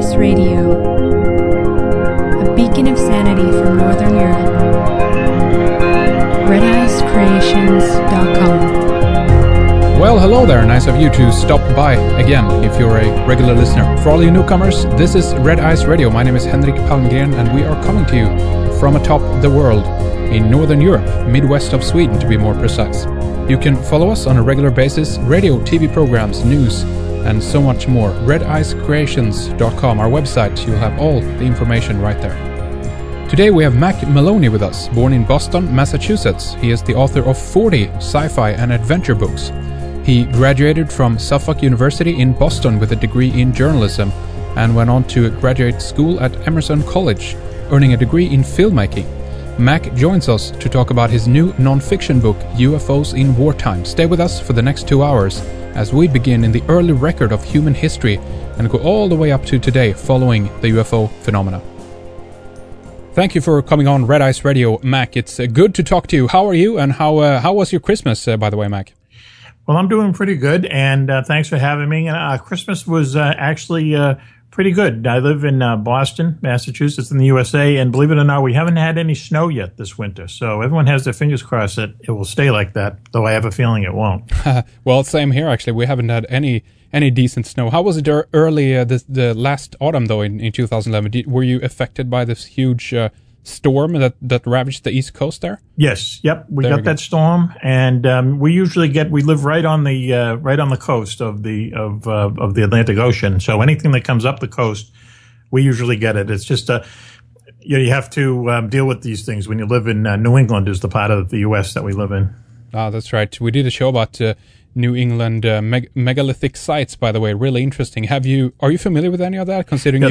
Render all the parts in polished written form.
Ice Radio, a beacon of sanity from Northern Europe. RedIceCreations.com. Well, hello there. Nice of you to stop by again if you're a regular listener. For all you newcomers, this is Red Ice Radio. My name is Henrik Palmgren and we are coming to you from atop the world in Northern Europe, Midwest of Sweden to be more precise. You can follow us on a regular basis, radio, TV programs, news, and so much more. RedIceCreations.com, our website. You'll have all the information right there. Today we have Mac Maloney with us, born in Boston, Massachusetts. He is the author of 40 sci-fi and adventure books. He graduated from Suffolk University in Boston with a degree in journalism and went on to graduate school at Emerson College, earning a degree in filmmaking. Mac joins us to talk about his new non-fiction book, UFOs in Wartime. Stay with us for the next 2 hours as we begin in the early record of human history and go all the way up to today following the UFO phenomena. Thank you for coming on Red Ice Radio, Mac. It's good to talk to you. How are you, and how was your Christmas, by the way, Mac? Well, I'm doing pretty good, and thanks for having me. Christmas was actually pretty good. I live in Boston, Massachusetts, in the USA, and believe it or not, we haven't had any snow yet this winter. So everyone has their fingers crossed that it will stay like that, though I have a feeling it won't. Well, same here, actually. We haven't had any decent snow. How was it early the last autumn, though, in 2011? Were you affected by this huge storm that ravaged the East Coast there? Yes. Yep. We got that storm, and we live right on the coast of the Atlantic Ocean. So anything that comes up the coast, we usually get it. It's just you have to deal with these things when you live in New England, is the part of the U.S. that we live in. Ah, that's right. We did a show about New England megalithic sites, by the way. Really interesting. Are you familiar with any of that? Considering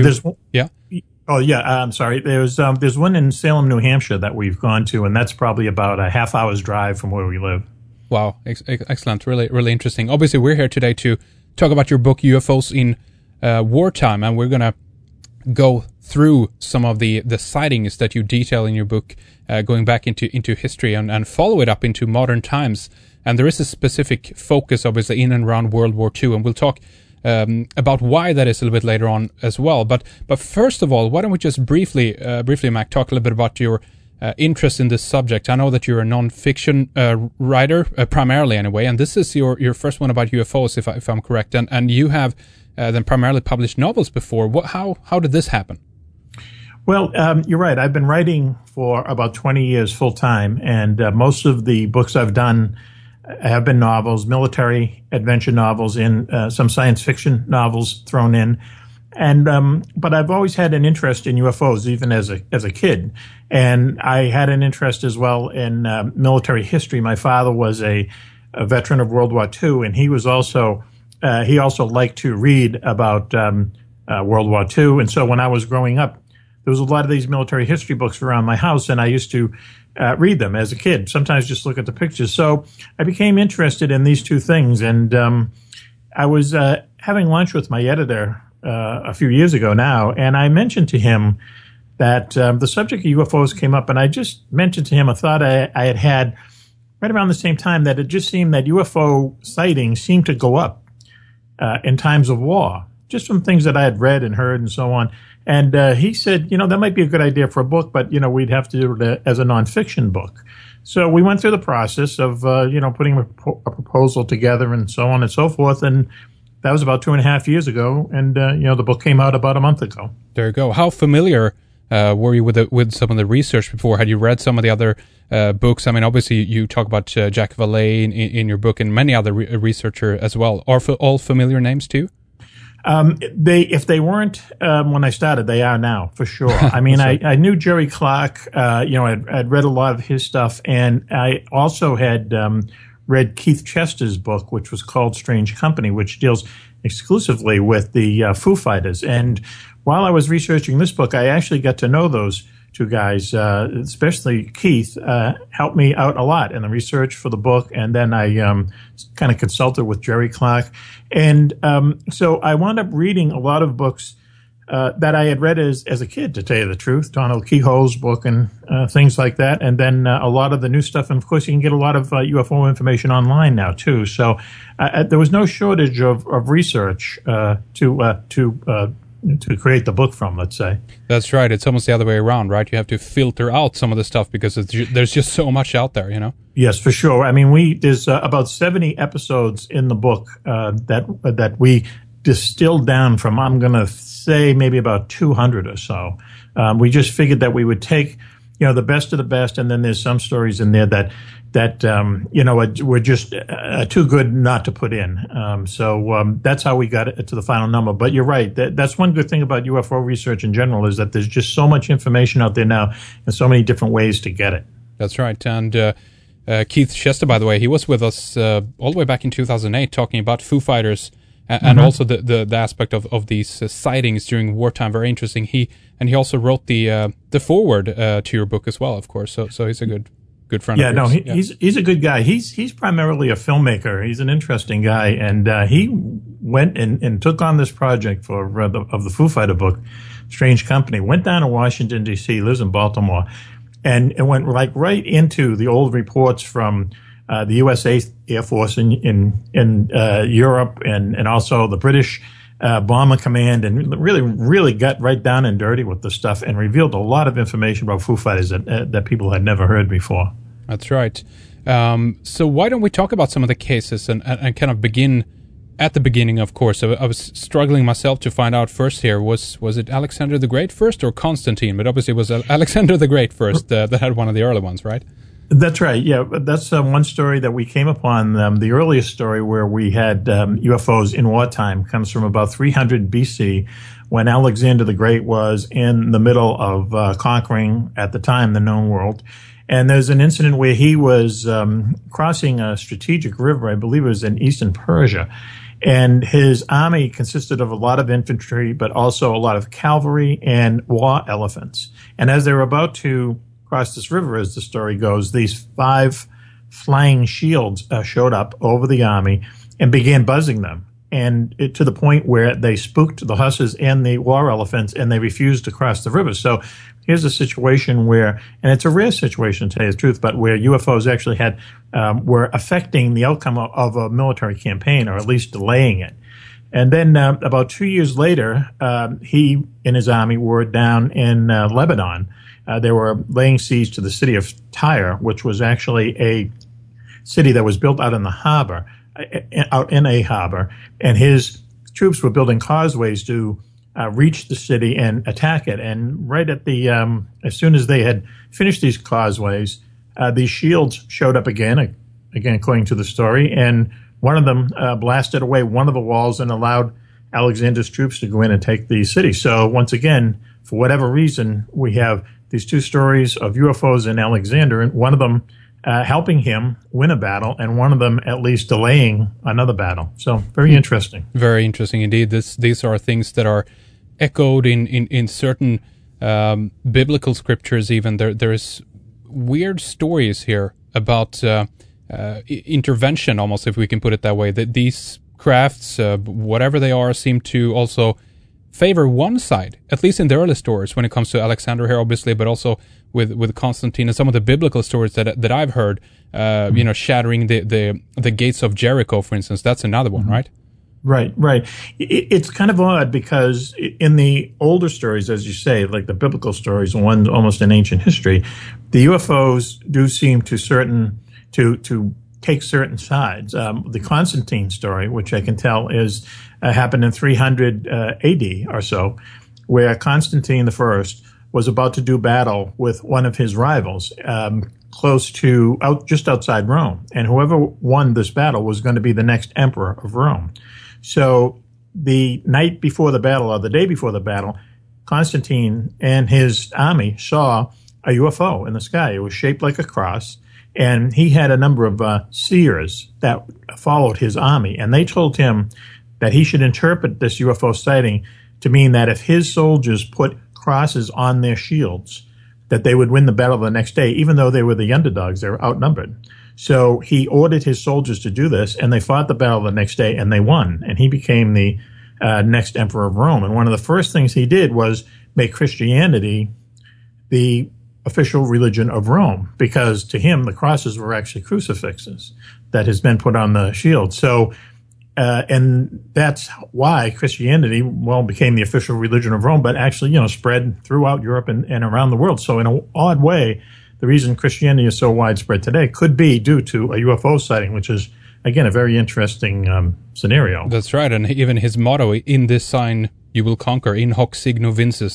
Oh, yeah. I'm sorry. There's one in Salem, New Hampshire that we've gone to, and that's probably about a half hour's drive from where we live. Wow. Excellent. Really, really interesting. Obviously, we're here today to talk about your book, UFOs in Wartime, and we're going to go through some of the sightings that you detail in your book, going back into history and follow it up into modern times. And there is a specific focus, obviously, in and around World War II, and we'll talk about why that is a little bit later on as well. But first of all, why don't we just briefly, Mac, talk a little bit about your interest in this subject. I know that you're a non-fiction writer, primarily anyway, and this is your first one about UFOs, if I'm correct. And you have then primarily published novels before. How did this happen? Well, you're right. I've been writing for about 20 years full time, and most of the books I've done have been novels, military adventure novels, and some science fiction novels thrown in. And but I've always had an interest in UFOs, even as a kid. And I had an interest as well in military history. My father was a veteran of World War II, and he also liked to read about World War II. And so when I was growing up, there was a lot of these military history books around my house, and I used to read them as a kid, sometimes just look at the pictures. So I became interested in these two things, and I was having lunch with my editor a few years ago now, and I mentioned to him that the subject of UFOs came up, and I just mentioned to him a thought I had right around the same time, that it just seemed that UFO sightings seemed to go up in times of war, just from things that I had read and heard and so on. And he said, that might be a good idea for a book, but, we'd have to do it as a nonfiction book. So we went through the process of, putting a proposal together and so on and so forth. And that was about 2.5 years ago. And, the book came out about a month ago. There you go. How familiar were you with some of the research before? Had you read some of the other books? I mean, obviously, you talk about Jack Vallée in your book, and many other researchers as well. Are all familiar names too? If they weren't when I started, they are now, for sure. I mean, I knew Jerry Clark. I'd read a lot of his stuff, and I also had read Keith Chester's book, which was called Strange Company, which deals exclusively with the Foo Fighters. And while I was researching this book, I actually got to know those two guys, especially Keith, helped me out a lot in the research for the book. And then I kind of consulted with Jerry Clark. And so I wound up reading a lot of books that I had read as a kid, to tell you the truth, Donald Keyhoe's book and things like that. And then a lot of the new stuff. And, of course, you can get a lot of UFO information online now, too. So there was no shortage of research to to create the book from, let's say. That's right. It's almost the other way around, right? You have to filter out some of the stuff because there's just so much out there, you know? Yes, for sure. I mean, there's about 70 episodes in the book that we distilled down from, I'm going to say, maybe about 200 or so. We just figured that we would take, the best of the best, and then there's some stories in there that were just too good not to put in. So that's how we got it to the final number. But you're right. That's one good thing about UFO research in general, is that there's just so much information out there now and so many different ways to get it. That's right. And Keith Chester, by the way, he was with us all the way back in 2008 talking about Foo Fighters and also the aspect of these sightings during wartime. Very interesting. He also wrote the foreword to your book as well, of course. So he's a good friend. Yeah, of yours. He's a good guy. He's primarily a filmmaker. He's an interesting guy, and he went and took on this project of the Foo Fighter book, Strange Company. Went down to Washington D.C., lives in Baltimore, and it went right into the old reports from the U.S. Air Force in Europe, and also the British Bomber Command, and really got right down and dirty with the stuff and revealed a lot of information about Foo Fighters that people had never heard before. That's right. So why don't we talk about some of the cases and kind of begin at the beginning, of course. I was struggling myself to find out first here, was it Alexander the Great first or Constantine? But obviously it was Alexander the Great first that had one of the early ones, right? That's right. Yeah, that's one story that we came upon. The earliest story where we had UFOs in wartime comes from about 300 BC, when Alexander the Great was in the middle of conquering, at the time, the known world. And there's an incident where he was crossing a strategic river, I believe it was in eastern Persia. And his army consisted of a lot of infantry, but also a lot of cavalry and war elephants. And as they were about to cross this river, as the story goes, these 5 flying shields showed up over the army and began buzzing them, and to the point where they spooked the horses and the war elephants, and they refused to cross the river. So here's a situation where, and it's a rare situation to tell you the truth, but where UFOs actually were affecting the outcome of a military campaign, or at least delaying it. And then about 2 years later, he and his army were down in Lebanon. They were laying siege to the city of Tyre, which was actually a city that was built out in the harbor, and his troops were building causeways to reach the city and attack it. And right at as soon as they had finished these causeways, these shields showed up again according to the story, and one of them blasted away one of the walls and allowed Alexander's troops to go in and take the city. So once again, for whatever reason, we have these 2 stories of UFOs and Alexander, and one of them helping him win a battle, and one of them at least delaying another battle. So very interesting. Very interesting indeed. These are things that are echoed in certain biblical scriptures even. There's weird stories here about intervention, almost, if we can put it that way, that these crafts, whatever they are, seem to also favor one side, at least in the early stories, when it comes to Alexander here, obviously, but also with Constantine and some of the biblical stories that I've heard, shattering the gates of Jericho, for instance. That's another one, right? Right. It's kind of odd because in the older stories, as you say, like the biblical stories, ones almost in ancient history, the UFOs do seem to take certain sides. The Constantine story, which I can tell is happened in 300 AD or so, where Constantine I was about to do battle with one of his rivals close to just outside Rome, and whoever won this battle was going to be the next emperor of Rome. So the night before the battle, or the day before the battle, Constantine and his army saw a UFO in the sky. It was shaped like a cross. And he had a number of seers that followed his army, and they told him that he should interpret this UFO sighting to mean that if his soldiers put crosses on their shields, that they would win the battle the next day, even though they were the underdogs. They were outnumbered. So he ordered his soldiers to do this, and they fought the battle the next day, and they won. And he became the next emperor of Rome. And one of the first things he did was make Christianity the official religion of Rome, because to him the crosses were actually crucifixes that has been put on the shield. So And that's why Christianity, became the official religion of Rome, but actually, spread throughout Europe and around the world. So in an odd way, the reason Christianity is so widespread today could be due to a UFO sighting, which is, again, a very interesting scenario. That's right. And even his motto, "In this sign you will conquer, in hoc signo vinces,"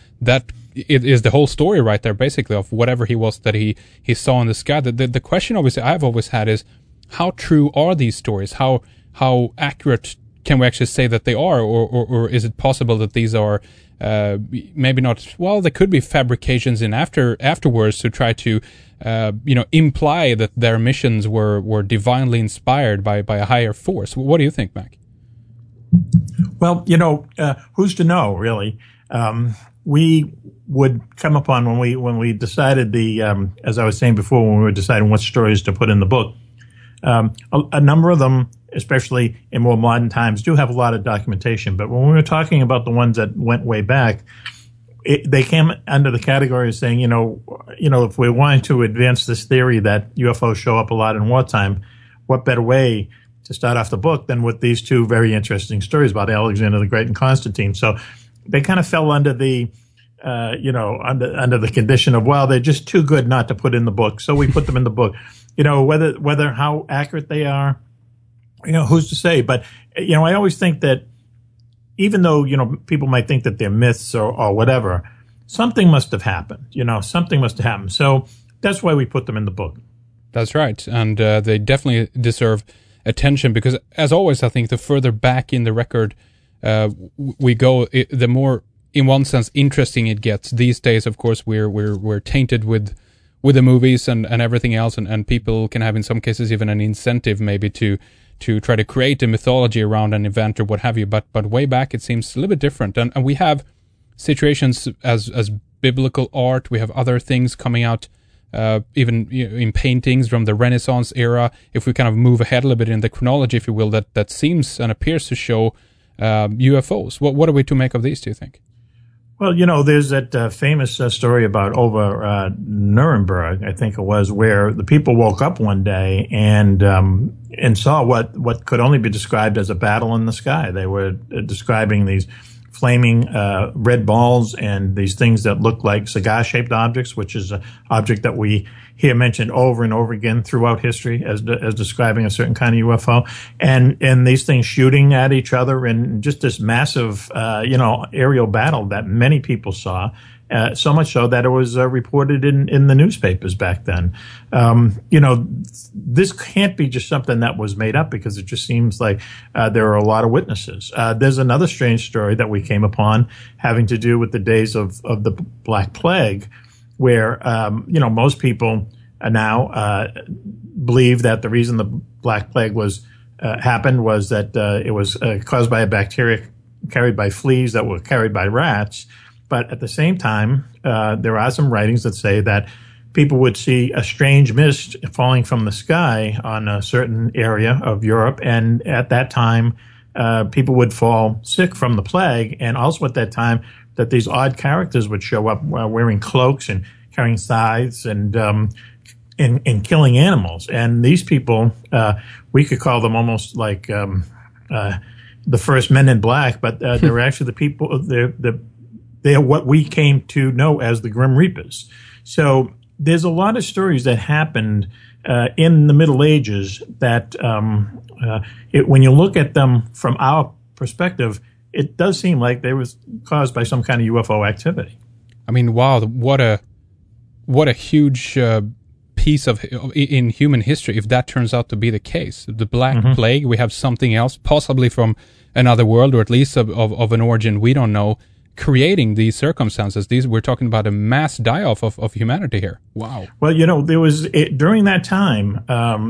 it is the whole story right there, basically, of whatever he was that he saw in the sky. The question obviously I've always had is, how true are these stories? How accurate can we actually say that they are? Or is it possible that these are maybe not, there could be fabrications in afterwards to try to imply that their missions were divinely inspired by a higher force. What do you think, Mac? Well, who's to know, really? We would come upon when we decided as I was saying before, when we were deciding what stories to put in the book, a number of them, especially in more modern times, do have a lot of documentation. But when we were talking about the ones that went way back, they came under the category of saying, if we're wanting to advance this theory that UFOs show up a lot in wartime, what better way to start off the book than with these two very interesting stories about Alexander the Great and Constantine? So they kind of fell under the, under the condition of, they're just too good not to put in the book. So we put them in the book. Whether how accurate they are, who's to say? But, I always think that even though, people might think that they're myths or whatever, something must have happened. Something must have happened. So that's why we put them in the book. That's right. And they definitely deserve attention because, as always, I think the further back in the record we go, the more, in one sense, interesting it gets. These days, of course, we're tainted with the movies and everything else, and people can have, in some cases, even an incentive maybe to try to create a mythology around an event or what have you. But way back, it seems a little bit different. And we have situations as biblical art. We have other things coming out, even in paintings from the Renaissance era. If we kind of move ahead a little bit in the chronology, if you will, that seems and appears to show UFOs. What are we to make of these, do you think? Well, there's that famous story about over Nuremberg, I think it was, where the people woke up one day and saw what could only be described as a battle in the sky. They were describing these flaming red balls and these things that look like cigar-shaped objects, which is an object that we hear mentioned over and over again throughout history as describing a certain kind of UFO, and these things shooting at each other in just this massive, aerial battle that many people saw. So much so that it was reported in the newspapers back then. This can't be just something that was made up because it just seems like there are a lot of witnesses. There's another strange story that we came upon having to do with the days of the Black Plague, where, most people now believe that the reason the Black Plague happened was that it was caused by a bacteria carried by fleas that were carried by rats. But at the same time, there are some writings that say that people would see a strange mist falling from the sky on a certain area of Europe. And at that time, people would fall sick from the plague. And also at that time, that these odd characters would show up wearing cloaks and carrying scythes and killing animals. And these people, we could call them almost like the first Men in Black, but they were actually the people, they're what we came to know as the Grim Reapers. So there's a lot of stories that happened in the Middle Ages that when you look at them from our perspective, it does seem like they was caused by some kind of UFO activity. I mean, wow, what a huge piece in human history if that turns out to be the case. The Black Plague, we have something else, possibly from another world, or at least of an origin we don't know, creating these circumstances. We're talking about a mass die-off of humanity here. Wow. Well, there was during that time,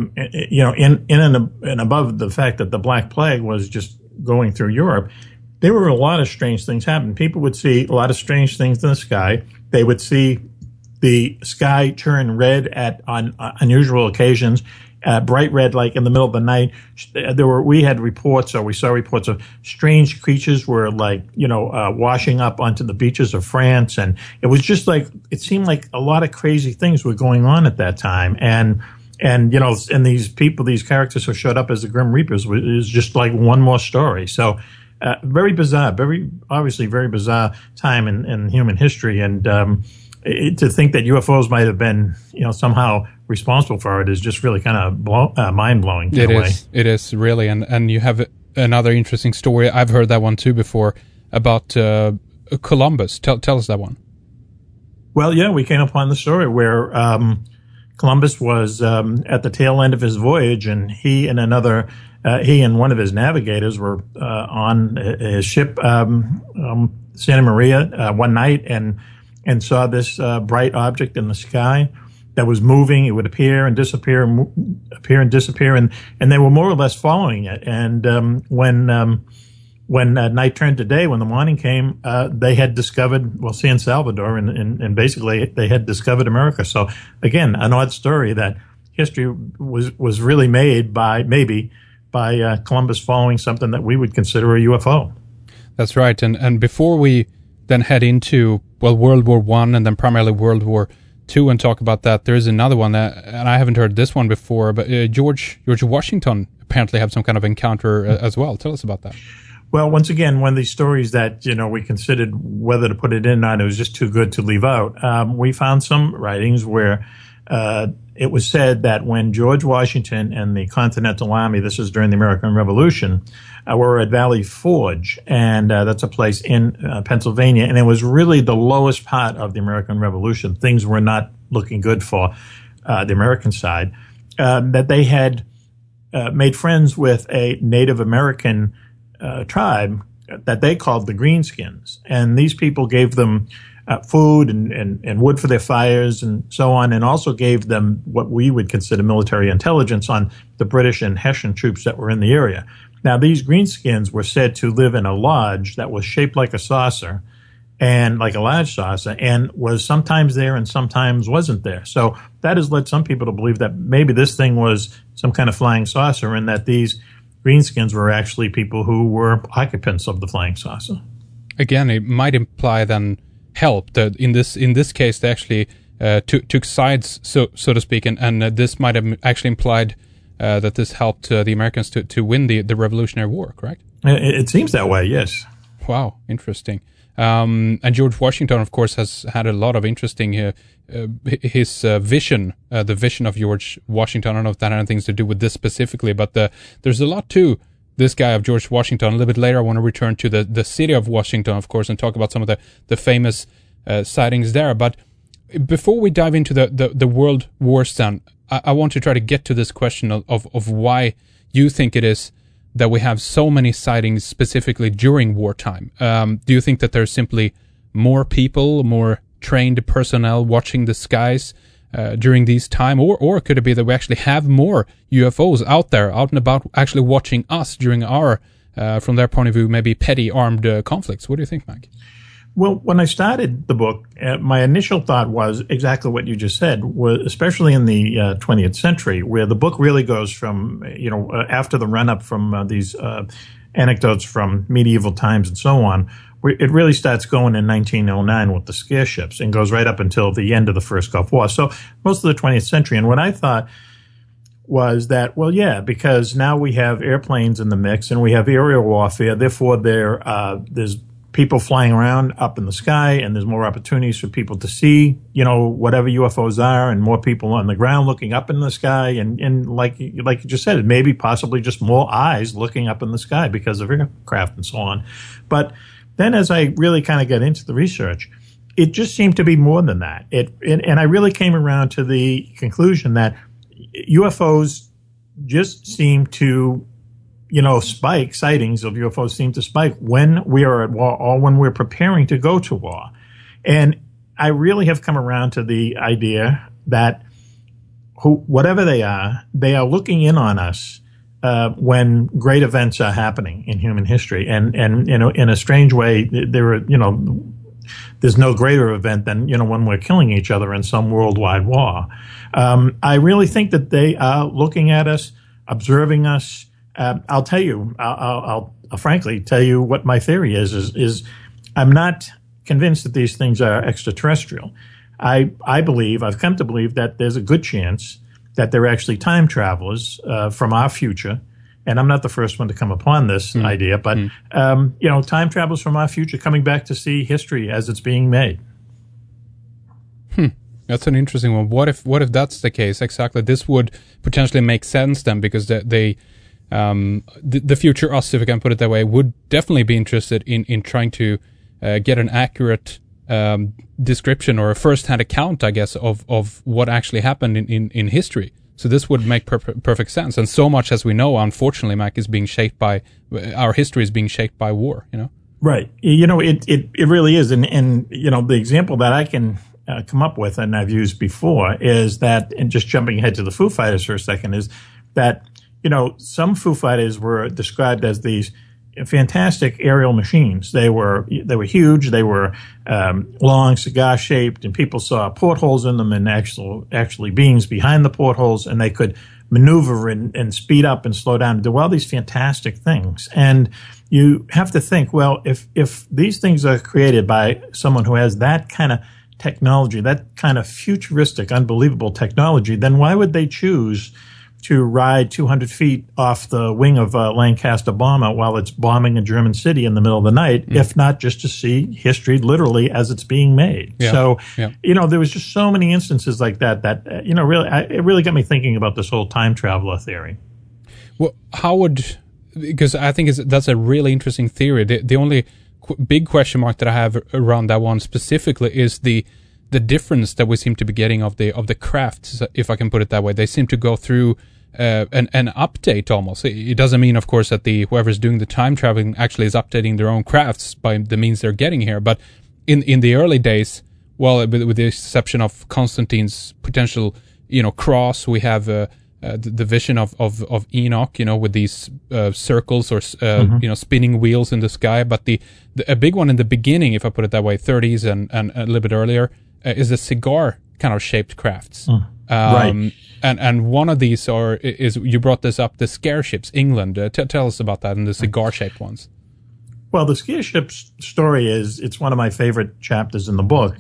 in and above the fact that the Black Plague was just going through Europe, there were a lot of strange things happening. People would see a lot of strange things in the sky. They would see the sky turn red on unusual occasions. Bright red, like in the middle of the night. We saw reports of strange creatures were washing up onto the beaches of France. And it was just it seemed like a lot of crazy things were going on at that time. And and and these people, these characters who showed up as the Grim Reapers is just like one more story. So very bizarre, obviously very bizarre time in human history, and to think that UFOs might have been somehow responsible for it is just really kind of mind blowing. It is really, and you have another interesting story. I've heard that one too before about Columbus. Tell us that one. Well, yeah, we came upon the story where Columbus was at the tail end of his voyage, and he and one of his navigators were on his ship, Santa Maria, one night, and saw this bright object in the sky that was moving. It would appear and disappear, appear and disappear, and they were more or less following it. And when night turned to day, when the morning came, they had discovered, San Salvador, and basically they had discovered America. So again, an odd story that history was really made by Columbus following something that we would consider a UFO. That's right. And before we then head into World War I and then primarily World War II and talk about that, there is another one and I haven't heard this one before, but George Washington apparently had some kind of encounter as well. Tell us about that. Well, once again, one of these stories that, we considered whether to put it in or not, it was just too good to leave out. We found some writings where it was said that when George Washington and the Continental Army, this is during the American Revolution, were at Valley Forge, and that's a place in Pennsylvania, and it was really the lowest part of the American Revolution. Things were not looking good for the American side, that they had made friends with a Native American tribe that they called the Greenskins. And these people gave them food and wood for their fires and so on, and also gave them what we would consider military intelligence on the British and Hessian troops that were in the area. Now, these Greenskins were said to live in a lodge that was shaped like a saucer, and like a large saucer, and was sometimes there and sometimes wasn't there. So that has led some people to believe that maybe this thing was some kind of flying saucer, and that these Greenskins were actually people who were occupants of the flying saucer. Again, it might imply then help. That in this case, they actually took sides, so to speak, and this might have actually implied that this helped the Americans to win the Revolutionary War. Correct? It seems that way. Yes. Wow, interesting. And George Washington, of course, has had a lot of interesting his vision, the vision of George Washington. I don't know if that had anything to do with this specifically, but there's a lot to this guy of George Washington. A little bit later, I want to return to the city of Washington, of course, and talk about some of the famous sightings there. But before we dive into the world wars, then, I want to try to get to this question of why you think it is that we have so many sightings specifically during wartime. Do you think that there's simply more people, more trained personnel watching the skies during these time, or could it be that we actually have more UFOs out there, out and about, actually watching us during our, from their point of view, maybe petty armed conflicts? What do you think, Mike? Well, when I started the book, my initial thought was exactly what you just said, especially in the 20th century, where the book really goes from, after the run-up from these anecdotes from medieval times and so on, it really starts going in 1909 with the scare ships and goes right up until the end of the First Gulf War. So most of the 20th century. And what I thought was that, because now we have airplanes in the mix and we have aerial warfare, therefore there's people flying around up in the sky, and there's more opportunities for people to see, whatever UFOs are, and more people on the ground looking up in the sky, and like you just said, maybe possibly just more eyes looking up in the sky because of aircraft and so on. But then as I really kind of got into the research, it just seemed to be more than that. And I really came around to the conclusion that UFOs just seem to spike, sightings of UFOs seem to spike when we are at war or when we're preparing to go to war. And I really have come around to the idea that whatever they are looking in on us when great events are happening in human history. And in a strange way, there's no greater event than, when we're killing each other in some worldwide war. I really think that they are looking at us, observing us. I'll tell you, I'll frankly tell you what my theory is I'm not convinced that these things are extraterrestrial. I've come to believe that there's a good chance that they're actually time travelers from our future. And I'm not the first one to come upon this idea, but time travelers from our future coming back to see history as it's being made. That's an interesting one. What if that's the case? Exactly. This would potentially make sense then, because the future us, if I can put it that way, would definitely be interested in trying to get an accurate description or a first-hand account, I guess, of what actually happened in history. So this would make perfect sense. And so much as we know, unfortunately, Mac, is being shaped by our history is being shaped by war. Right. It really is. And the example that I can come up with, and I've used before, is that, and just jumping ahead to the Foo Fighters for a second, is that some Foo Fighters were described as these fantastic aerial machines. They were huge. They were long, cigar shaped, and people saw portholes in them and actually beings behind the portholes, and they could maneuver and speed up and slow down and do all these fantastic things. And you have to think, well, if these things are created by someone who has that kind of technology, that kind of futuristic, unbelievable technology, then why would they choose to ride 200 feet off the wing of a Lancaster bomber while it's bombing a German city in the middle of the night, if not just to see history literally as it's being made? Yeah. So, there was just so many instances like that it really got me thinking about this whole time traveler theory. Well, because I think that's a really interesting theory. The only big question mark that I have around that one specifically is the difference that we seem to be getting of the crafts, if I can put it that way. They seem to go through an update almost. It doesn't mean, of course, that whoever's doing the time traveling actually is updating their own crafts by the means they're getting here. But in the early days, well, with the exception of Constantine's potential, cross, we have the vision of Enoch, with these circles or spinning wheels in the sky. But a big one in the beginning, if I put it that way, 30s and a little bit earlier, is the cigar kind of shaped crafts. Right. And one of these is you brought this up, the scare ships, England. Tell us about that and the cigar shaped ones. Well, the scare ships story it's one of my favorite chapters in the book.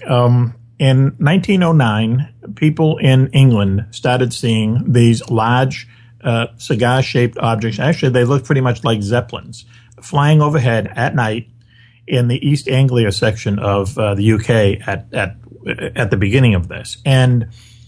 In 1909, people in England started seeing these large cigar-shaped objects. Actually, they look pretty much like zeppelins flying overhead at night in the East Anglia section of the UK at the beginning of this. And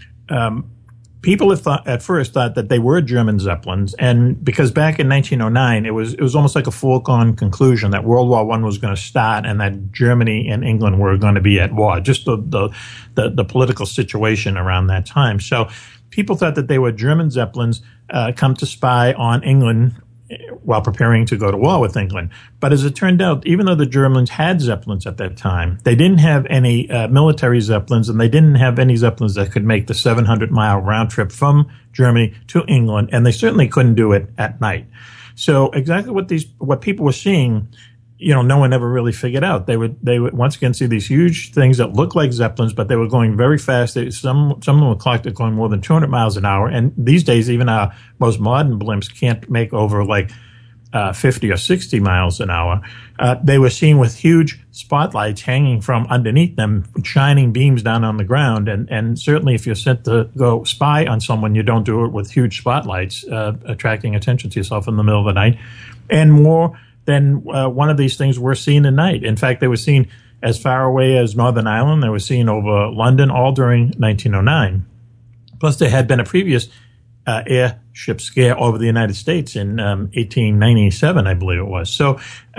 people at first thought that they were German zeppelins, and because back in 1909, it was almost like a foregone conclusion that World War I was going to start and that Germany and England were going to be at war. Just the political situation around that time. So people thought that they were German zeppelins come to spy on England while preparing to go to war with England. But as it turned out, even though the Germans had zeppelins at that time, they didn't have any military zeppelins, and they didn't have any zeppelins that could make the 700-mile round trip from Germany to England, and they certainly couldn't do it at night. So exactly what people were seeing, no one ever really figured out. They would once again see these huge things that look like zeppelins, but they were going very fast. Some of them were clocked at going more than 200 miles an hour. And these days, even our most modern blimps can't make over 50 or 60 miles an hour. They were seen with huge spotlights hanging from underneath them, shining beams down on the ground. And certainly if you're sent to go spy on someone, you don't do it with huge spotlights, attracting attention to yourself in the middle of the night. And more than one of these things were seen at night. In fact, they were seen as far away as Northern Ireland. They were seen over London, all during 1909. Plus, there had been a previous airship scare over the United States in 1897, I believe it was. So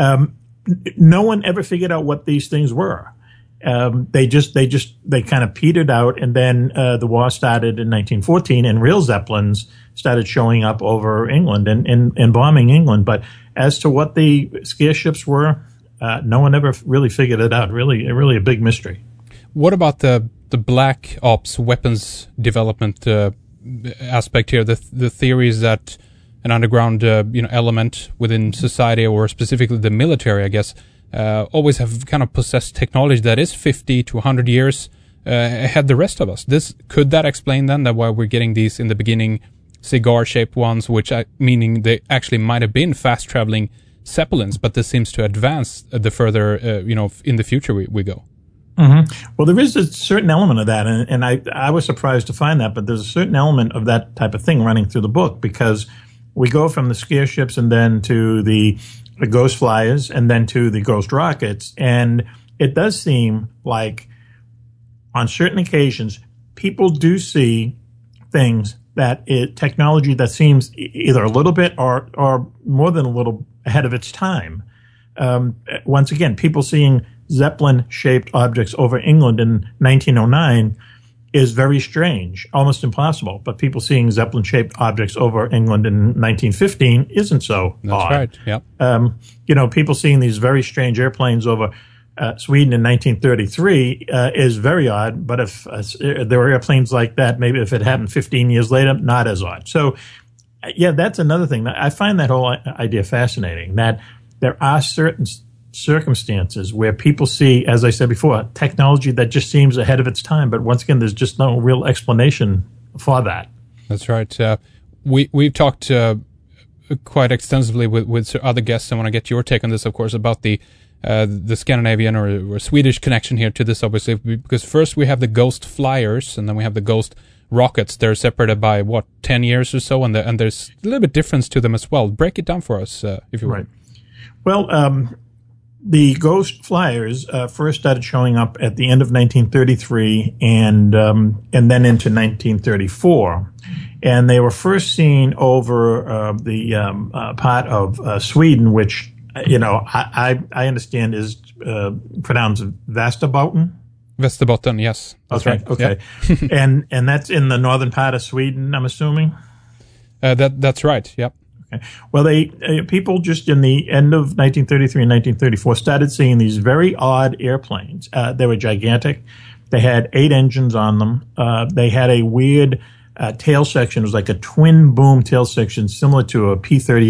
no one ever figured out what these things were. They kind of petered out, and then the war started in 1914, and real zeppelins started showing up over England and bombing England. But as to what the scare ships were, no one ever really figured it out. Really a big mystery. What about the black ops weapons development aspect here? The theory is that an underground element within society, or specifically the military, I guess, always have kind of possessed technology that is 50 to 100 years ahead the rest of us. Could that explain then that why we're getting these in the beginning cigar-shaped ones, meaning they actually might have been fast-traveling zeppelins, but this seems to advance the further in the future we go? Well, there is a certain element of that, and I was surprised to find that, but there's a certain element of that type of thing running through the book, because we go from the scare ships and then to the ghost flyers and then to the ghost rockets, and it does seem like on certain occasions people do see things technology that seems either a little bit or more than a little ahead of its time. Once again, people seeing Zeppelin-shaped objects over England in 1909 is very strange, almost impossible. But people seeing Zeppelin-shaped objects over England in 1915 isn't so That's odd. right, yeah. People seeing these very strange airplanes over Sweden in 1933 is very odd. But if there were airplanes like that, maybe if it happened 15 years later, not as odd. So, yeah, that's another thing. I find that whole idea fascinating, that there are certain circumstances where people see, as I said before, technology that just seems ahead of its time. But once again, there's just no real explanation for that. That's right. We've talked quite extensively with other guests. I want to get your take on this, of course, about the Scandinavian or Swedish connection here to this, obviously, because first we have the ghost flyers and then we have the ghost rockets. They're separated by, 10 years or so, and there's a little bit difference to them as well. Break it down for us, if you will. Right. Well, the ghost flyers first started showing up at the end of 1933 and then into 1934. And they were first seen over the part of Sweden, which, I understand is pronounced Västerbotten. Västerbotten, yes. That's right. Okay. Yep. and that's in the northern part of Sweden, I'm assuming? That's right, yep. Well, people just in the end of 1933 and 1934 started seeing these very odd airplanes. They were gigantic. They had 8 engines on them. They had a weird tail section. It was like a twin boom tail section, similar to a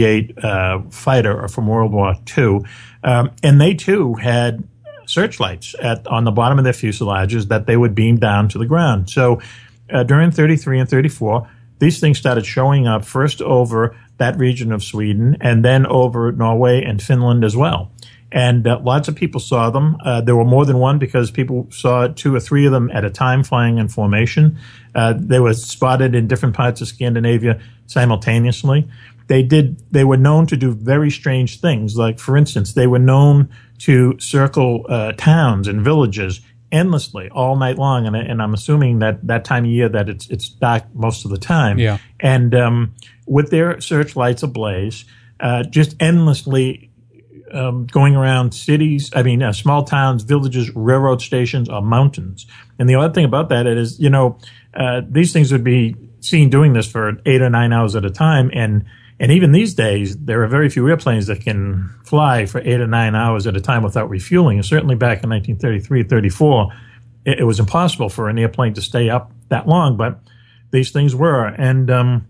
P-38 fighter from World War II. And they too had searchlights on the bottom of their fuselages that they would beam down to the ground. So during 33 and 34, these things started showing up first over that region of Sweden and then over Norway and Finland as well. And lots of people saw them. There were more than one because people saw 2 or 3 of them at a time flying in formation. They were spotted in different parts of Scandinavia simultaneously. They were known to do very strange things. Like, for instance, they were known to circle towns and villages endlessly all night long, and I'm assuming that time of year that it's dark most of the time. Yeah. And with their searchlights ablaze, just endlessly going around cities, small towns, villages, railroad stations, or mountains. And the odd thing about that is, these things would be seen doing this for 8 or 9 hours at a time, and even these days, there are very few airplanes that can fly for 8 or 9 hours at a time without refueling. And certainly back in 1933, 34, it was impossible for an airplane to stay up that long, but these things were. And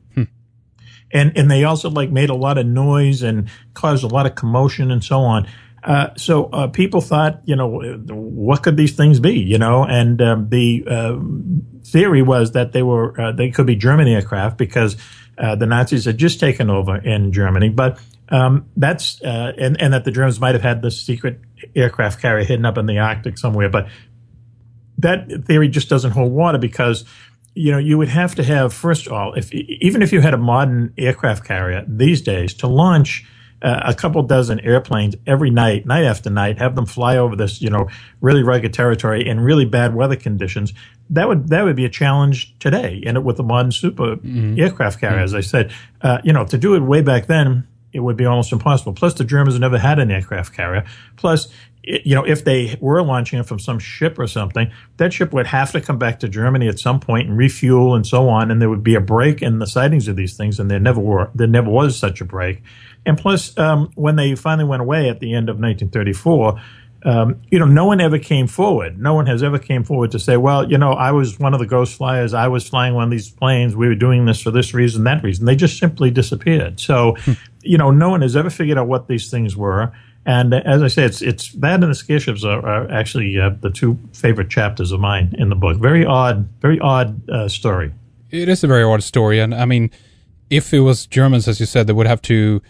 they also made a lot of noise and caused a lot of commotion and so on. So people thought, what could these things be, And the theory was that they could be German aircraft because the Nazis had just taken over in Germany, but that's and that the Germans might have had this secret aircraft carrier hidden up in the Arctic somewhere. But that theory just doesn't hold water because you would have to have, first of all, even if you had a modern aircraft carrier these days, to launch a couple dozen airplanes every night, night after night, have them fly over this, really rugged territory in really bad weather conditions. That would be a challenge today, and with the modern super aircraft carrier, as I said, to do it way back then, it would be almost impossible. Plus, the Germans never had an aircraft carrier. Plus, if they were launching it from some ship or something, that ship would have to come back to Germany at some point and refuel and so on, and there would be a break in the sightings of these things, and there never was such a break. And plus, when they finally went away at the end of 1934, no one ever came forward. No one has ever came forward to say, well, I was one of the ghost flyers. I was flying one of these planes. We were doing this for this reason, that reason. They just simply disappeared. So, no one has ever figured out what these things were. And as I say, it's that and the scare ships are actually the 2 favorite chapters of mine in the book. Very odd story. It is a very odd story. And I mean, if it was Germans, as you said, they would have to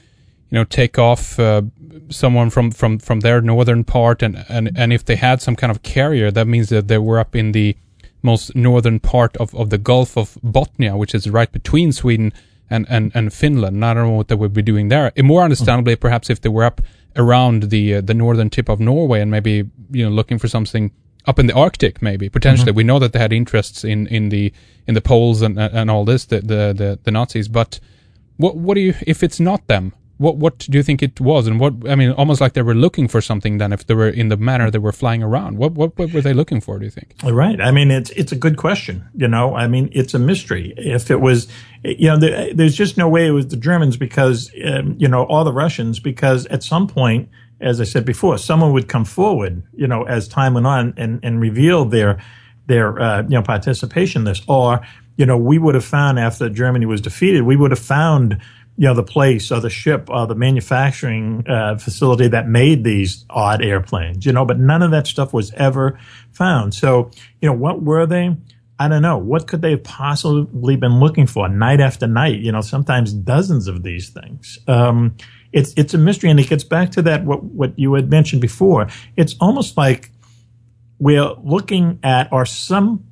take off someone from their northern part, and if they had some kind of carrier, that means that they were up in the most northern part of the Gulf of Bothnia, which is right between Sweden and Finland. I don't know what they would be doing there. And more understandably, perhaps if they were up around the northern tip of Norway and maybe looking for something up in the Arctic, maybe potentially. We know that they had interests in the poles and all this, the Nazis. But what do you, if it's not them? What do you think it was? And almost like they were looking for something then, if they were in the manner they were flying around. What were they looking for, do you think? Right. It's a good question. It's a mystery. If it was, there's just no way it was the Germans because, or the Russians, because at some point, as I said before, someone would come forward, as time went on and reveal their participation in this. Or, we would have found after Germany was defeated, we would have found the place or the ship or the manufacturing facility that made these odd airplanes, but none of that stuff was ever found. So, what were they? I don't know. What could they have possibly been looking for night after night? Sometimes dozens of these things. It's a mystery, and it gets back to that what you had mentioned before. It's almost like we're looking at or something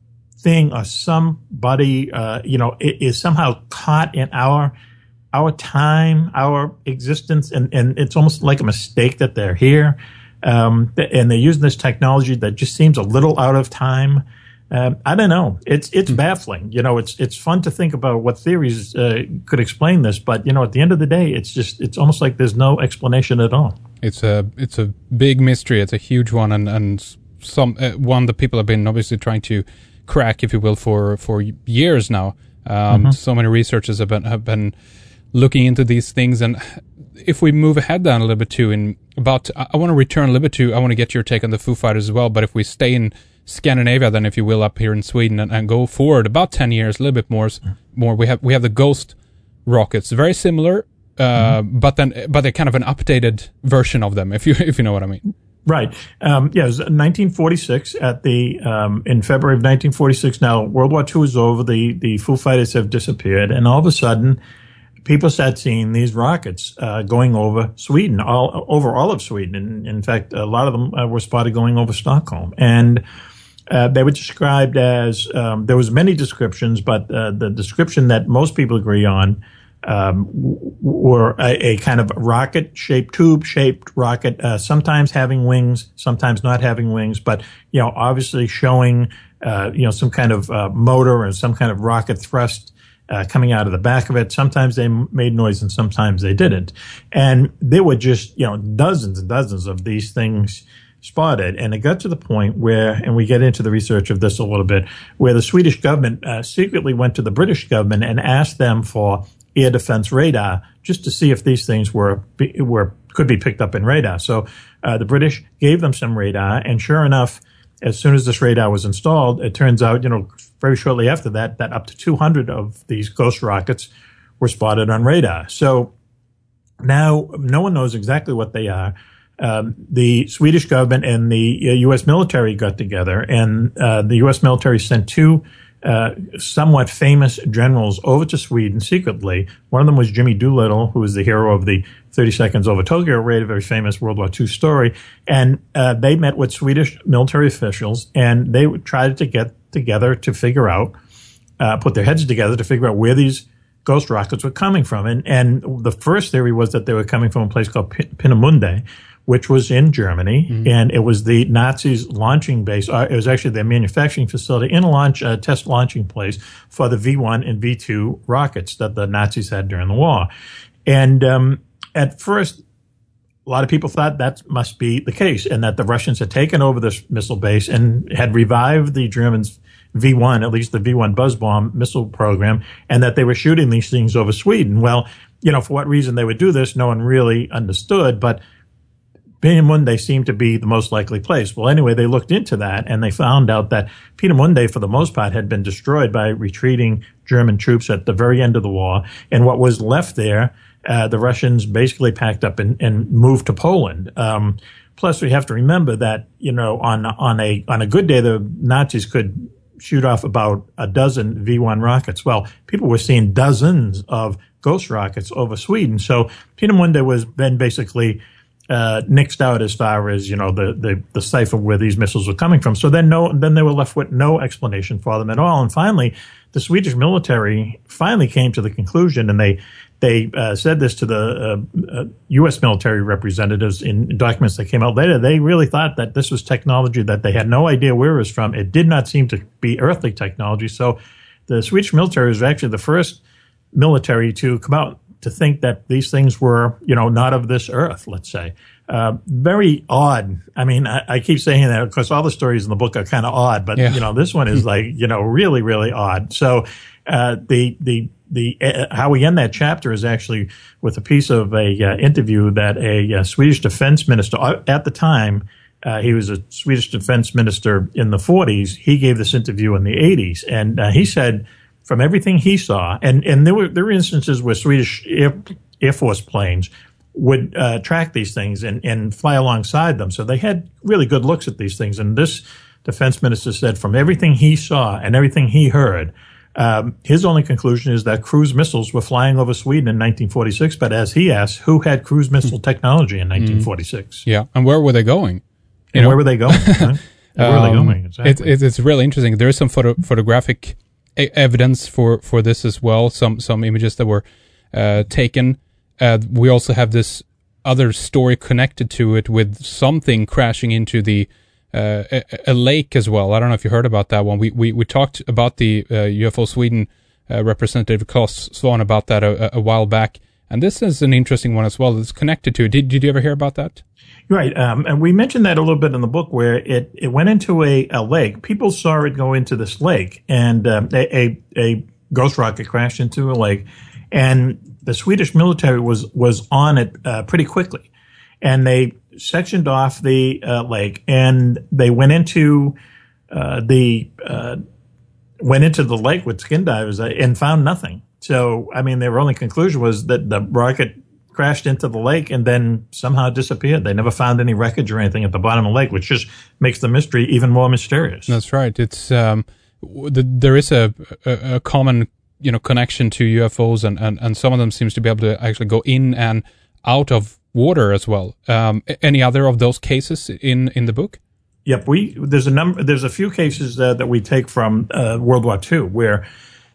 or somebody is somehow caught in our time, our existence, and it's almost like a mistake that they're here, and they're using this technology that just seems a little out of time. I don't know. It's baffling. It's fun to think about what theories could explain this, but at the end of the day, it's almost like there's no explanation at all. It's a big mystery. It's a huge one, and some one that people have been obviously trying to crack, if you will, for years now. So many researchers have been looking into these things. And if we move ahead down a little bit too, I want to return a little bit I want to get your take on the Foo Fighters as well, but if we stay in Scandinavia then, if you will, up here in Sweden and go forward about 10 years, a little bit more, we have the Ghost rockets, very similar, but they're kind of an updated version of them, if you know what I mean. Right. It was 1946 in February of 1946. Now, World War II is over. The Foo Fighters have disappeared. And all of a sudden, people start seeing these rockets going over Sweden, over all of Sweden. And in fact, a lot of them were spotted going over Stockholm. And they were described as, there was many descriptions, but the description that most people agree on were a kind of rocket-shaped, tube-shaped rocket, sometimes having wings, sometimes not having wings, but, obviously showing, some kind of motor and some kind of rocket thrust coming out of the back of it. Sometimes they made noise and sometimes they didn't. And there were just, dozens and dozens of these things spotted. And it got to the point where, and we get into the research of this a little bit, where the Swedish government secretly went to the British government and asked them for air defense radar just to see if these things could be picked up in radar. So the British gave them some radar, and sure enough, as soon as this radar was installed, it turns out, very shortly after that up to 200 of these Ghost rockets were spotted on radar. So now no one knows exactly what they are. The Swedish government and the U.S. military got together, and the U.S. military sent two somewhat famous generals over to Sweden secretly. One of them was Jimmy Doolittle, who was the hero of the 30 Seconds Over Tokyo raid, a very famous World War II story. And they met with Swedish military officials, and they tried to get together to figure out, put their heads together to figure out where these Ghost rockets were coming from. And the first theory was that they were coming from a place called Peenemünde, which was in Germany, and it was the Nazis' launching base. It was actually their manufacturing facility in a test launching place for the V-1 and V-2 rockets that the Nazis had during the war. And at first, a lot of people thought that must be the case, and that the Russians had taken over this missile base and had revived the Germans' V-1, at least the V-1 buzz bomb missile program, and that they were shooting these things over Sweden. Well, for what reason they would do this, no one really understood, but Peenemünde seemed to be the most likely place. Well, anyway, they looked into that, and they found out that Peenemünde, for the most part, had been destroyed by retreating German troops at the very end of the war. And what was left there, the Russians basically packed up and moved to Poland. Plus, we have to remember that, on a good day, the Nazis could shoot off about a dozen V-1 rockets. Well, people were seeing dozens of Ghost rockets over Sweden. So Peenemünde was then basically nixed out as far as, the cipher where these missiles were coming from. So then they were left with no explanation for them at all. And finally, the Swedish military finally came to the conclusion, and they said this to the U.S. military representatives in documents that came out later. They really thought that this was technology that they had no idea where it was from. It did not seem to be earthly technology. So the Swedish military was actually the first military to come out to think that these things were, not of this earth, let's say. Very odd. I mean, I keep saying that because all the stories in the book are kind of odd, but, this one is like, really, really odd. So how we end that chapter is actually with a piece of a interview that a Swedish defense minister at the time, he was a Swedish defense minister in the 40s. He gave this interview in the 80s, and he said from everything he saw, and there were instances where Swedish Air Force planes would track these things and fly alongside them. So they had really good looks at these things. And this defense minister said from everything he saw and everything he heard, his only conclusion is that cruise missiles were flying over Sweden in 1946. But as he asked, who had cruise missile technology in 1946? Yeah, and where were they going? Where were they going? Huh? Where were they going? Exactly. It's really interesting. There is some photographic evidence for this as well. Some images that were taken. We also have this other story connected to it with something crashing into the a lake as well. I don't know if you heard about that one. We talked about the UFO Sweden representative Claes Svahn about that a while back, and this is an interesting one as well. It's connected to it. Did you ever hear about that? Right, and we mentioned that a little bit in the book where it went into a lake. People saw it go into this lake, and a ghost rocket crashed into a lake, and the Swedish military was on it pretty quickly, and they sectioned off the lake, and they went into the lake with skin divers and found nothing. So, I mean, their only conclusion was that the rocket crashed into the lake and then somehow disappeared. They never found any wreckage or anything at the bottom of the lake, which just makes the mystery even more mysterious. That's right. It's there is a common connection to UFOs, and some of them seems to be able to actually go in and out of water as well. Any other of those cases in the book? Yep, there's a few cases that we take from World War II where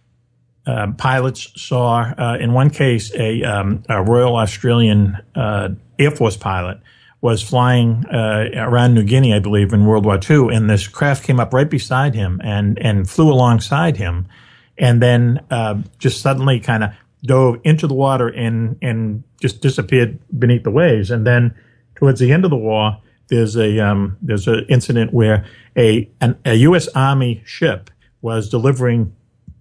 pilots saw, in one case, a Royal Australian Air Force pilot was flying around New Guinea, I believe, in World War II, and this craft came up right beside him and flew alongside him, and then just suddenly kind of dove into the water and just disappeared beneath the waves. And then towards the end of the war, there's an incident where a U.S. Army ship was delivering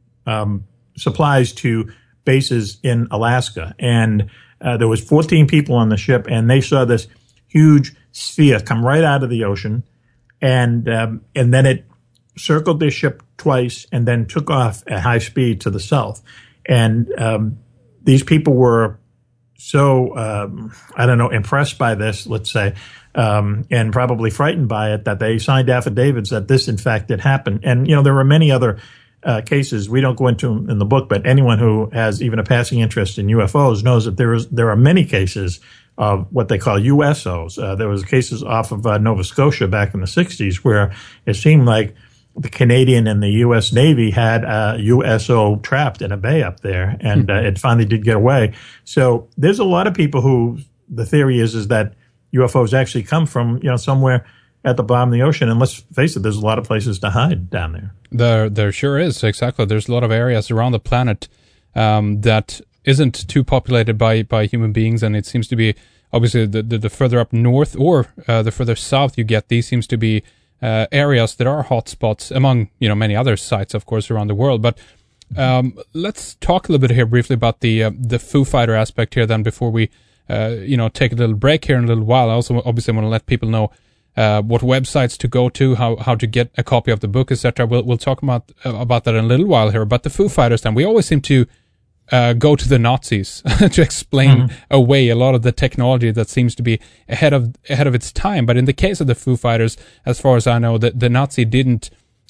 supplies to bases in Alaska, and there was 14 people on the ship, and they saw this huge sphere come right out of the ocean, and then it circled their ship twice and then took off at high speed to the south. And these people were so impressed by this, let's say, and probably frightened by it, that they signed affidavits that this in fact did happen. And there were many other cases. We don't go into them in the book, but anyone who has even a passing interest in UFOs knows that there are many cases of what they call USOs. There was cases off of Nova Scotia back in the 60s where it seemed like the Canadian and the U.S. Navy had a USO trapped in a bay up there, and it finally did get away. So there's a lot of people who the theory is that UFOs actually come from somewhere at the bottom of the ocean. And let's face it, there's a lot of places to hide down there. There sure is, exactly. There's a lot of areas around the planet that isn't too populated by human beings, and it seems to be obviously the further up north or the further south you get, these seems to be areas that are hotspots among many other sites, of course, around the world. But let's talk a little bit here briefly about the Foo Fighter aspect here. Then before we take a little break here in a little while, I also obviously want to let people know what websites to go to, how to get a copy of the book, etc. We'll talk about that in a little while here. But the Foo Fighters, then we always seem to go to the Nazis to explain away a lot of the technology that seems to be ahead of its time. But in the case of the Foo Fighters, as far as I know, the Nazi didn't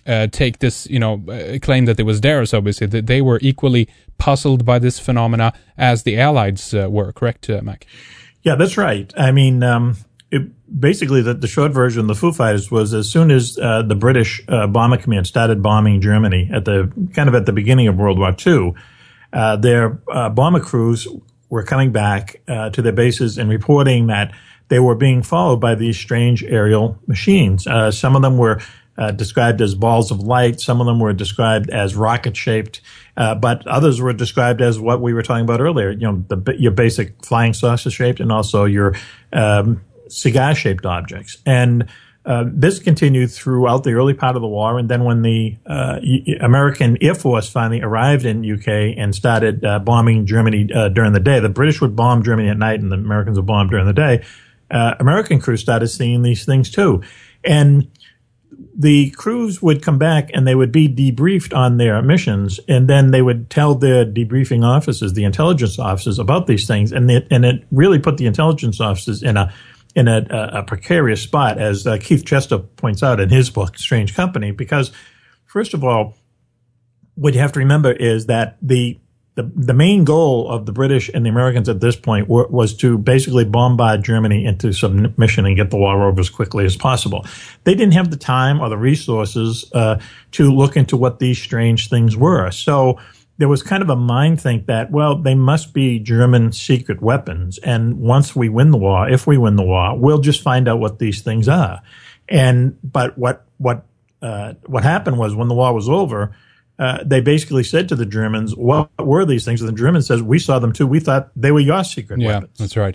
take this, claim that it was theirs, obviously, that they were equally puzzled by this phenomena as the Allies were, correct, Mac? Yeah, that's right. I mean, basically the short version of the Foo Fighters was as soon as the British Bomber Command started bombing Germany at the beginning of World War II, their bomber crews were coming back to their bases and reporting that they were being followed by these strange aerial machines. Some of them were described as balls of light. Some of them were described as rocket-shaped, but others were described as what we were talking about earlier. Your basic flying saucer-shaped, and also your cigar-shaped objects. And this continued throughout the early part of the war. And then when the American Air Force finally arrived in UK and started bombing Germany during the day, the British would bomb Germany at night, and the Americans would bomb during the day. American crews started seeing these things too. And the crews would come back and they would be debriefed on their missions, and then they would tell their debriefing officers, the intelligence officers, about these things. And it really put the intelligence officers in a precarious spot, as Keith Chester points out in his book, Strange Company, because first of all, what you have to remember is that the main goal of the British and the Americans at this point was to basically bombard Germany into submission and get the war over as quickly as possible. They didn't have the time or the resources to look into what these strange things were. So there was kind of a mind think that, well, they must be German secret weapons. And once we win the war, if we win the war, we'll just find out what these things are. But what happened was, when the war was over, they basically said to the Germans, what were these things? And the Germans says, we saw them too. We thought they were your secret weapons. Yeah, that's right.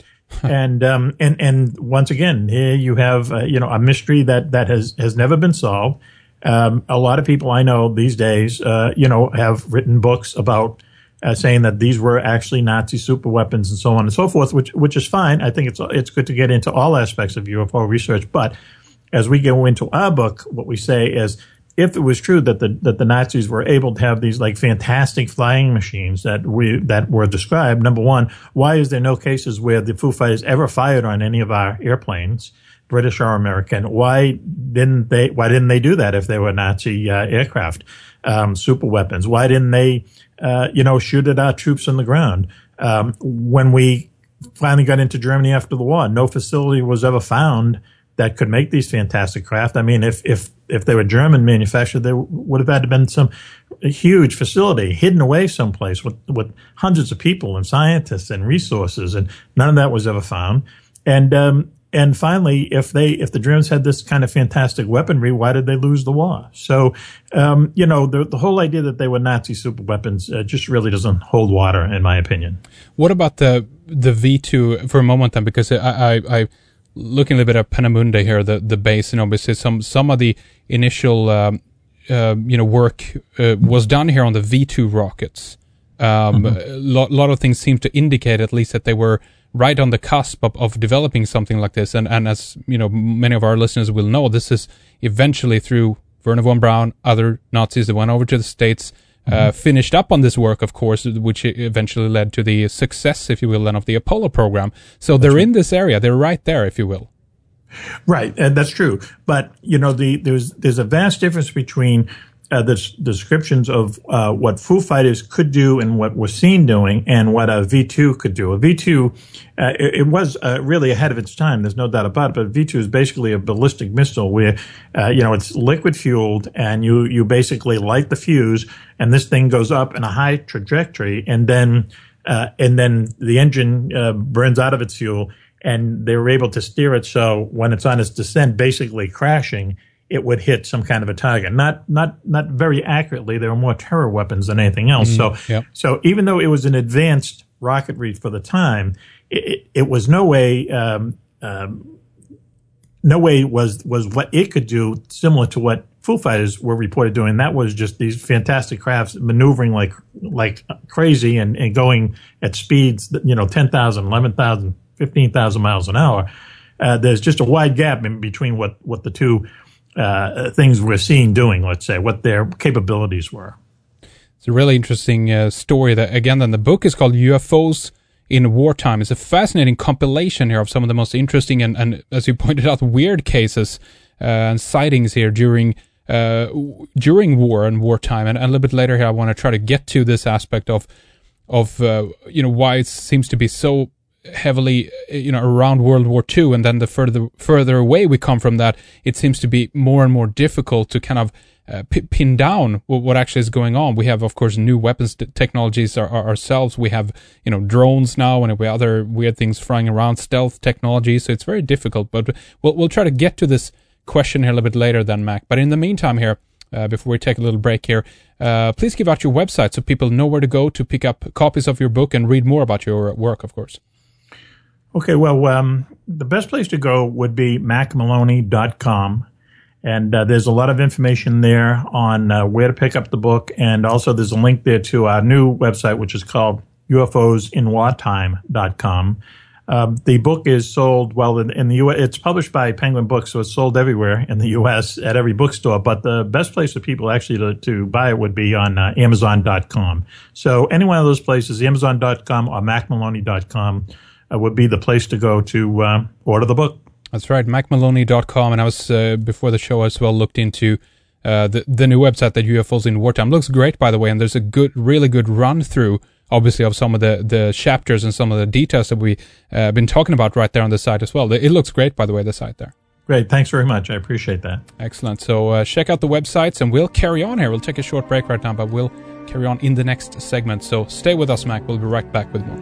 and once again, here you have, a mystery that has never been solved. A lot of people I know these days, have written books about saying that these were actually Nazi super weapons and so on and so forth, which is fine. I think it's good to get into all aspects of UFO research. But as we go into our book, what we say is, if it was true that the Nazis were able to have these like fantastic flying machines that were described, number one, why is there no cases where the Foo Fighters ever fired on any of our airplanes, British or American? Why didn't they do that if they were Nazi aircraft, super weapons? Why didn't they shoot at our troops on the ground? When we finally got into Germany after the war, no facility was ever found that could make these fantastic craft. I mean, if they were German manufactured, there would have had to been some huge facility hidden away someplace with hundreds of people and scientists and resources, and none of that was ever found. And finally, if the Germans had this kind of fantastic weaponry, why did they lose the war? So, the whole idea that they were Nazi super weapons just really doesn't hold water, in my opinion. What about the V2 for a moment then? Because I looking a little bit at Peenemünde here, the base, and obviously some of the initial work was done here on the V2 rockets. A lot of things seem to indicate, at least, that they were right on the cusp of developing something like this. And as many of our listeners will know, this is eventually through Wernher von Braun, other Nazis that went over to the States, finished up on this work, of course, which eventually led to the success, if you will, then of the Apollo program. So they're in this area. They're right there, if you will. Right, and that's true. But, there's a vast difference between the descriptions of what Foo Fighters could do and what was seen doing, and what a V2 could do. A V2, it was really ahead of its time. There's no doubt about it. But V2 is basically a ballistic missile where, it's liquid fueled, and you basically light the fuse, and this thing goes up in a high trajectory, and then the engine burns out of its fuel, and they were able to steer it so when it's on its descent, basically crashing, it would hit some kind of a target. Not very accurately. There were more terror weapons than anything else. So even though it was an advanced rocketry for the time, it was no way was what it could do similar to what Foo Fighters were reported doing. That was just these fantastic crafts maneuvering like crazy and going at speeds, 10,000, 11,000, 15,000 miles an hour. There's just a wide gap in between what the two things we're seeing doing, let's say, what their capabilities were. It's a really interesting story. That, again, then the book is called UFOs in Wartime. It's a fascinating compilation here of some of the most interesting and as you pointed out, weird cases and sightings here during during war and wartime. And a little bit later here, I want to try to get to this aspect of why it seems to be so heavily, around World War II, and then the further away we come from that, it seems to be more and more difficult to kind of pin down what actually is going on. We have, of course, new weapons technologies ourselves. We have, drones now, and we have other weird things flying around, stealth technology. So it's very difficult. But we'll try to get to this question here a little bit later then, Mac. But in the meantime here, before we take a little break here, please give out your website so people know where to go to pick up copies of your book and read more about your work, of course. Okay, well, the best place to go would be macmaloney.com. And there's a lot of information there on where to pick up the book. And also there's a link there to our new website, which is called ufosinwartime.com. The book is sold, in the U.S., it's published by Penguin Books, so it's sold everywhere in the U.S. at every bookstore. But the best place for people actually to buy it would be on Amazon.com. So any one of those places, Amazon.com or macmaloney.com, would be the place to go to order the book. That's right, macmaloney.com. And I was, before the show as well, looked into the new website that UFOs in Wartime. Looks great, by the way, and there's a really good run-through, obviously, of some of the chapters and some of the details that we've been talking about right there on the site as well. It looks great, by the way, the site there. Great. Thanks very much. I appreciate that. Excellent. So check out the websites, and we'll carry on here. We'll take a short break right now, but we'll carry on in the next segment. So stay with us, Mac. We'll be right back with more.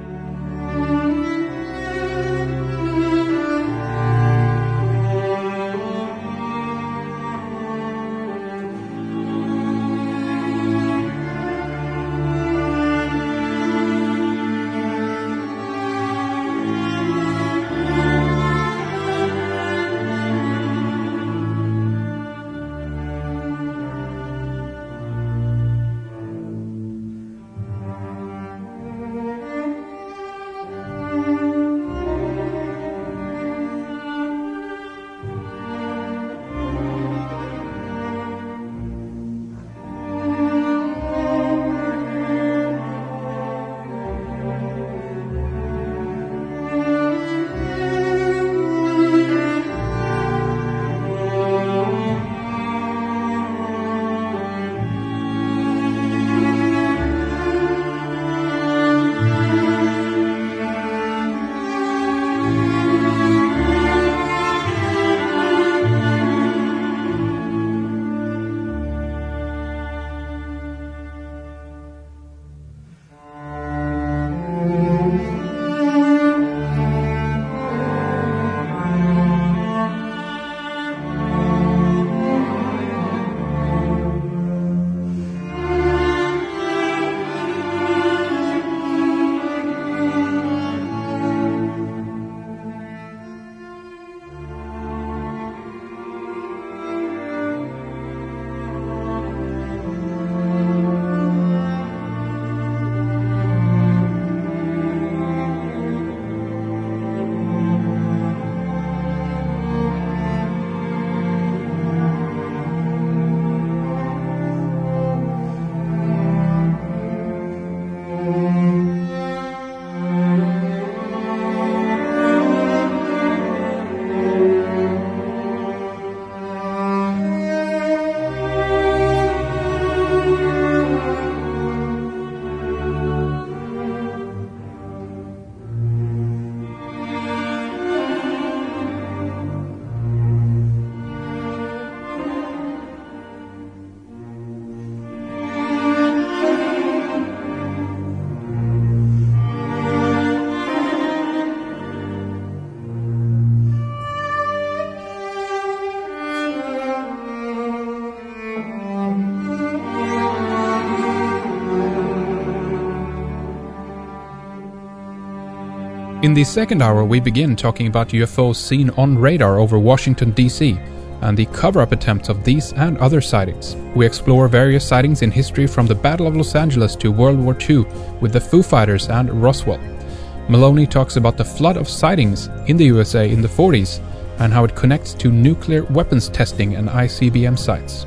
In the second hour, we begin talking about UFOs seen on radar over Washington, D.C., and the cover-up attempts of these and other sightings. We explore various sightings in history from the Battle of Los Angeles to World War II with the Foo Fighters and Roswell. Maloney talks about the flood of sightings in the USA in the 40s and how it connects to nuclear weapons testing and ICBM sites.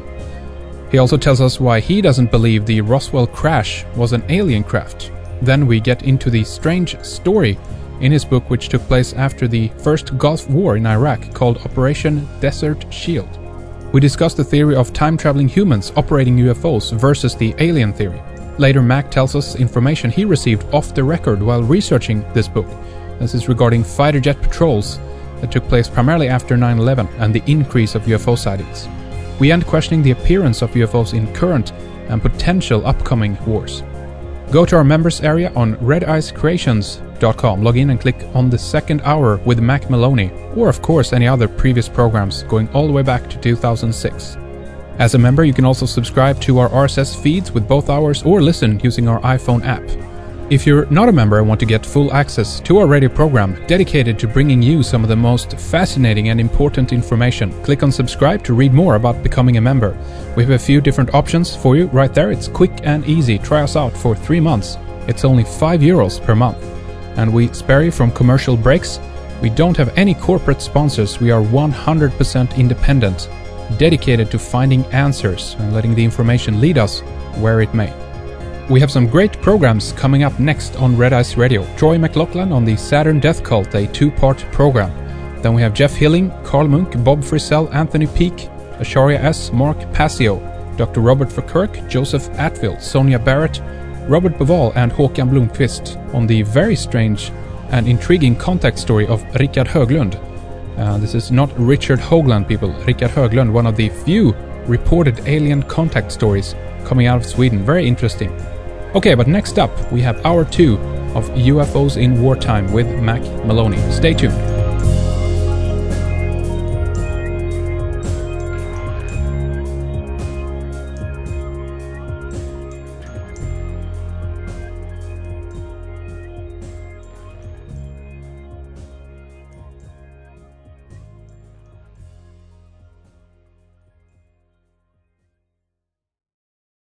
He also tells us why he doesn't believe the Roswell crash was an alien craft. Then we get into the strange story in his book which took place after the first Gulf War in Iraq called Operation Desert Shield. We discussed the theory of time-traveling humans operating UFOs versus the alien theory. Later, Mac tells us information he received off the record while researching this book. This is regarding fighter jet patrols that took place primarily after 9/11 and the increase of UFO sightings. We end questioning the appearance of UFOs in current and potential upcoming wars. Go to our members area on redicecreations.com, log in and click on the second hour with Mac Maloney, or of course any other previous programs going all the way back to 2006. As a member, you can also subscribe to our RSS feeds with both hours or listen using our iPhone app. If you're not a member and want to get full access to our radio program dedicated to bringing you some of the most fascinating and important information, click on subscribe to read more about becoming a member. We have a few different options for you right there. It's quick and easy. Try us out for 3 months. It's only €5 per month. And we spare you from commercial breaks. We don't have any corporate sponsors. We are 100% independent, dedicated to finding answers and letting the information lead us where it may. We have some great programs coming up next on Red Ice Radio. Troy McLaughlin on the Saturn Death Cult, a 2-part program. Then we have Jeff Hilling, Carl Munk, Bob Frisell, Anthony Peake, Asharia S., Mark Passio, Dr. Robert Verkerk, Joseph Atfield, Sonia Barrett, Robert Bevall, and Håkan Blomqvist on the very strange and intriguing contact story of Rickard Höglund. This is not Richard Hoagland, people. Rickard Höglund, one of the few reported alien contact stories coming out of Sweden. Very interesting. Okay, but next up, we have hour 2 of UFOs in Wartime with Mac Maloney. Stay tuned.